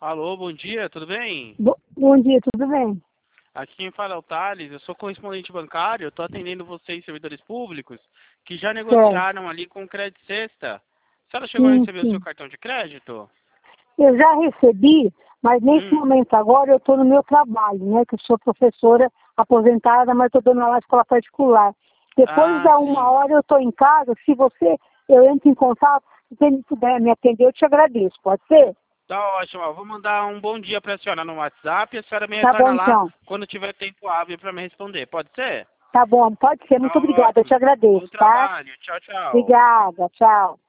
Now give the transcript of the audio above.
Alô, bom dia, tudo bem? Bom dia, tudo bem? Aqui quem fala é o Thales, eu sou correspondente bancário, estou atendendo vocês, servidores públicos, que já Certo. negociaram ali com o Crédito Sexta. A senhora chegou a Sim, receber o seu sim. cartão de crédito? Eu já recebi, mas nesse Hum. momento agora eu estou no meu trabalho, né? Que eu sou professora aposentada, mas estou dando aula na escola particular. Depois Ah, da uma sim. hora eu estou em casa, se eu entro em contato, se você puder me atender, eu te agradeço, pode ser? Tá ótimo, ó, vou mandar um bom dia para a senhora no WhatsApp e a senhora me Tá bom retorna lá então. quando tiver tempo hábil para me responder, pode ser? Tá bom, pode ser, Tá muito obrigada, eu te ótimo. Bom agradeço, tá? trabalho, tchau, tchau. Obrigada, tchau.